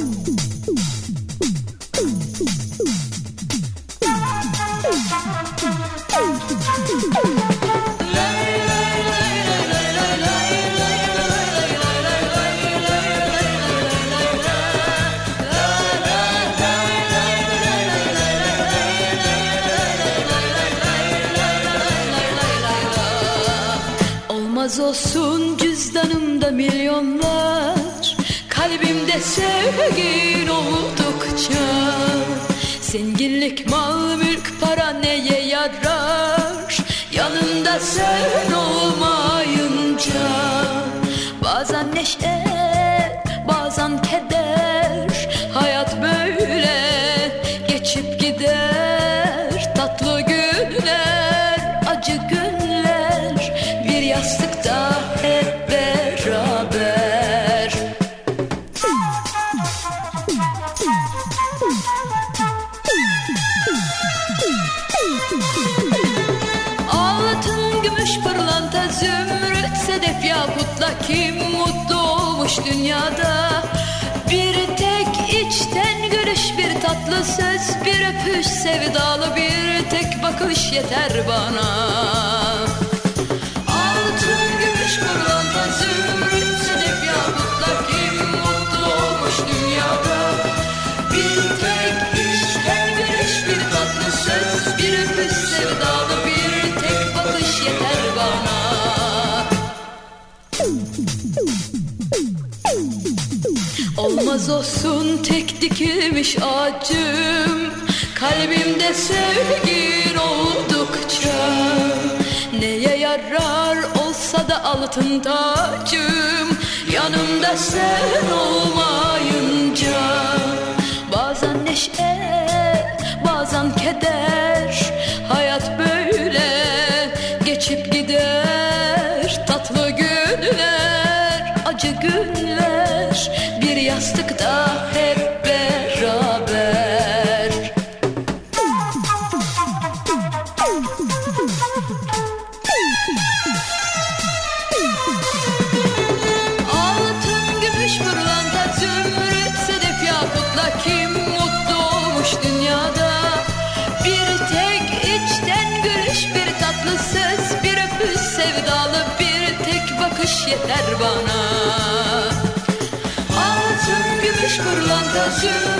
Olmaz olsun cüzdanımda milyonlar, kalbimde sevgin oldukça. Zenginlik, mal, mülk, para neye yarar yanında sen olmayınca? Bazen neşe, bazen keder, hayat böyle geçip gider. Tatlı günler, acı günler, bir yastıkta hep beraber. Altın, gümüş, pırlanta, zümrüt, sedef, yakutla kim mutlu olmuş dünyada? Bir tek içten gülüş, bir tatlı söz, bir öpüş, sevdalı bir tek bakış yeter bana. Altın, gümüş, pırlanta, zümrüt, sedef, yakutla kim mutlu olmuş dünyada? Bir tek içten gülüş, bir tatlı söz, bir öpüş, sevdalı bir tek bakış yeter bana. Olmaz olsun tek dikilmiş ağacım, kalbimde sevgin oldukça. Neye yarar olsa da altın tacım, yanımda sen olmayınca. Bazen neşe, bazen keder, hayat böyle geçip gider. Tatlı günler, acı günler, bir yastıkta hep beraber. Altın, gümüş, pırlanta, zümrüt, sedef, yakutla kim mutlu olmuş dünyada? Bir tek içten gülüş, bir tatlı söz, bir öpüş, sevdalı bir tek bakış yeter bana. Altın, gümüş, pırlanta, zümrüt,